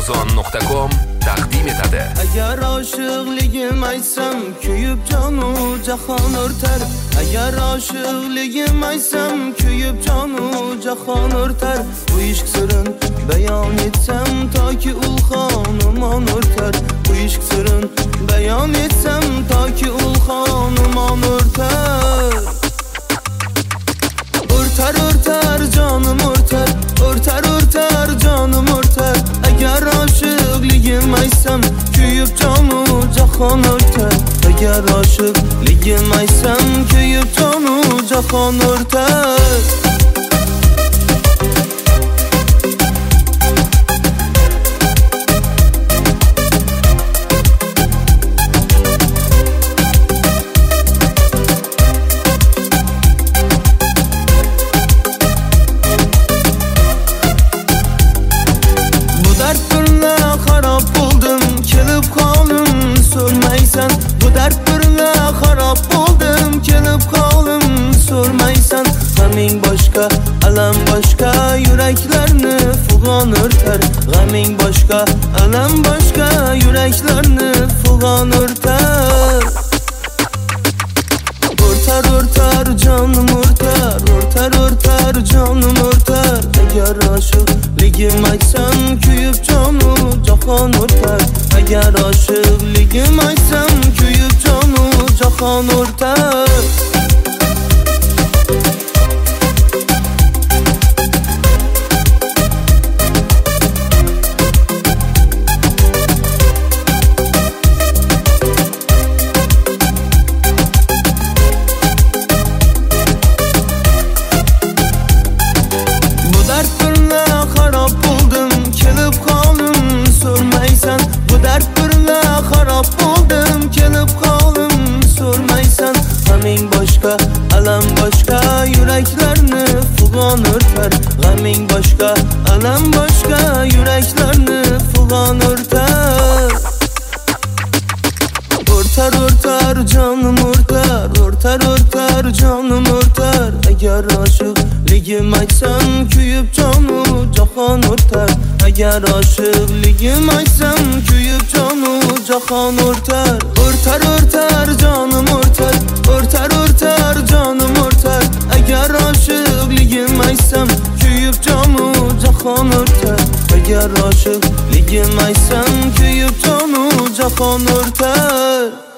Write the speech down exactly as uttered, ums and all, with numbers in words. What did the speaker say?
amazon nuqta com taqdim etadi. Agar oshiqligim aytsam kuyib jonu jahon o'rtar. Agar oshiqligim aytsam kuyib jonu jahon o'rtar. Bu ishq sirin bayon etsam toki ul xonimon o'rtar. Bu ishq sirin bayon etsam toki ul xonimon o'rtar. O'rtar o'rtar jonim o'rtar, o'rtar o'rtar jonim o'rtar. Agar oshiqligim aytsam kuyib jonu jahon o'rtar. Agar oshiqligim aytsam kuyib jonu jahon o'rtar. Bu dard birla xarob bo'ldim, kelib qolim so'rmaysan. G'aming boshqa, alam boshqa, yuraklarni fig'on o'rtar. G'aming boshqa, alam boshqa, yuraklarni fig'on o'rtar. O'rtar o'rtar jonim o'rtar, o'rtar o'rtar jonim o'rtar. Agar oshiqligim aytsam kuyib jonu jahon o'rtar. Agar oshiqligim aytsam kuyib jonu jahon o'rtar. G'aming boshqa, alam boshqa, yuraklarni fig'on o'rtar. G'aming boshqa, alam boshqa, yuraklarni fig'on o'rtar. O'rtar o'rtar jonim o'rtar, o'rtar o'rtar jonim o'rtar. Agar oshiqligim aytsam kuyib jonu jahon o'rtar. Agar oshiqligim aytsam kuyib jonu jahon o'rtar. O'rtar o'rtar jonim o'rtar, o'rtar o'rtar jonim o'rtar. Agar oshiqligim aytsam kuyib jonu jahon o'rtar. Agar oshiqligim aytsam kuyib jonu jahon o'rtar.